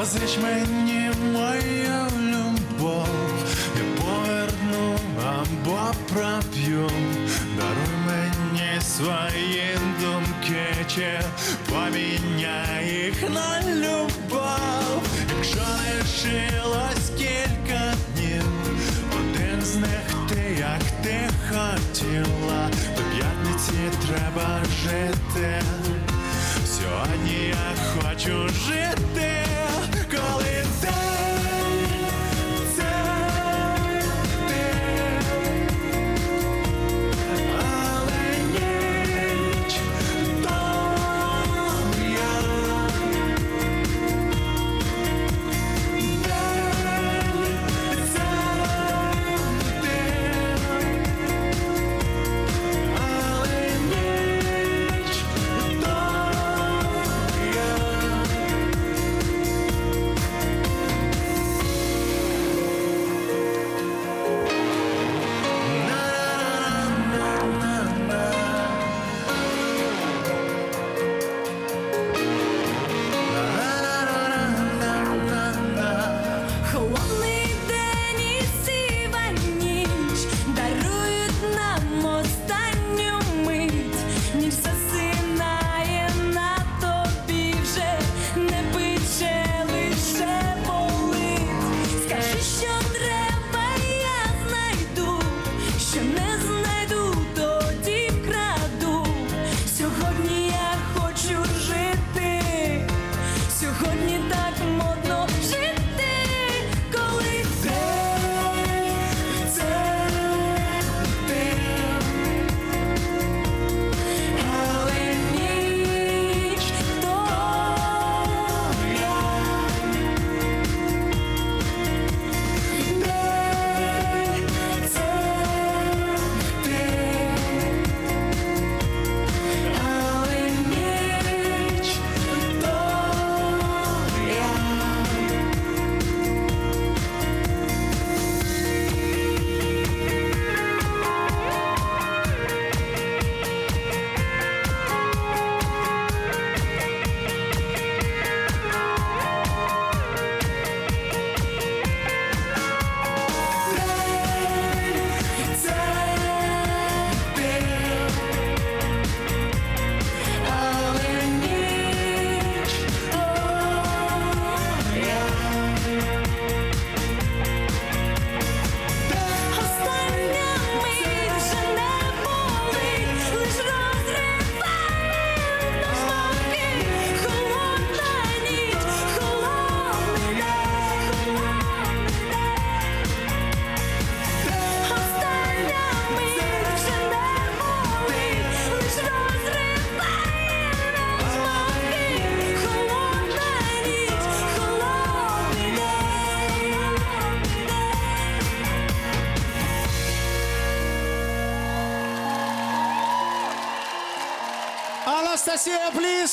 позич мені мою любов, я поверну або проп'ю. Даруй мені свої думки, чи поміняй їх на любов. Якщо лишилось кілька днів, один з них ти, як ти хотіла. До п'ятниці треба жити, сьогодні я хочу жити. Коли день – це ти, але ніч – то я. День – це ти, але ніч – то я. Холодний день і сива ніч дарують нам останню мить. Ніч засинає на тобі, вже не пече, лише болить. Скажи, що треба, я знайду, що не знайду, тоді вкраду. Сьогодні я хочу жити, сьогодні так модно жити. Коли день – це ти, але ніч – то я. День – це ти, але ніч – то я. Анастасія, пліз!